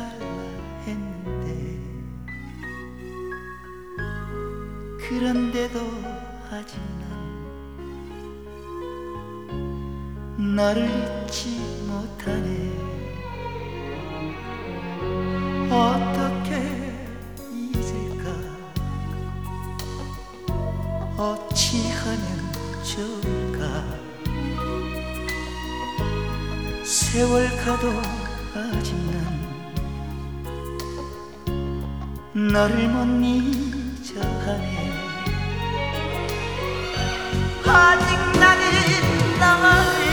했는데 그런데도 아직 난 너를 잊지 못하네. 어떻게 잊을까? 어찌하면 좋을까? 세월 가도 아직 난 너를 못 잊어하네. 아직 나는 너를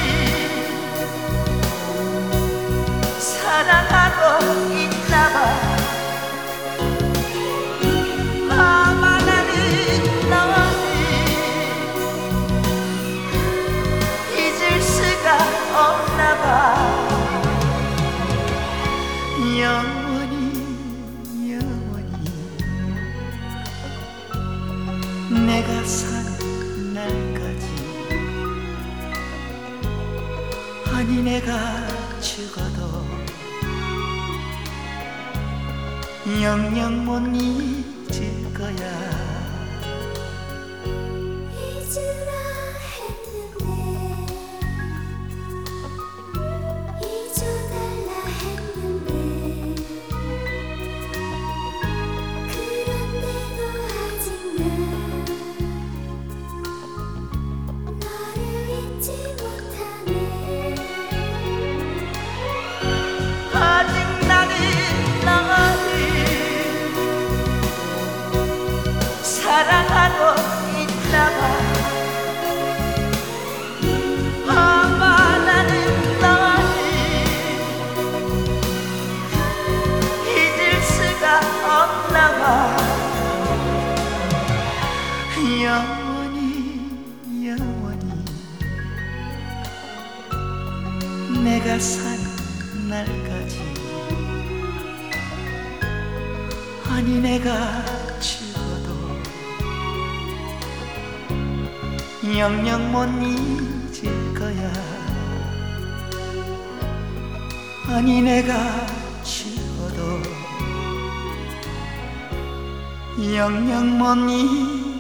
사랑하고 있나봐. 아마 나는 너를 잊을 수가 없나봐. 영원히 내가 사는 날까지, 아니 내가 죽어도 영영 못 잊을 거야. 잊으라 했는데 잊어달라 했는데 그런데도 아직 난 너를 잊지 못하네. 아직 나는 너를 사랑하고 있나봐. 아마 나는 너를 잊을 수가 없나봐. 영원히 내가 사는 날까지, 아니 내가 죽어도 영영 못 잊을 거야. 아니 내가 죽어도 영영 못 잊을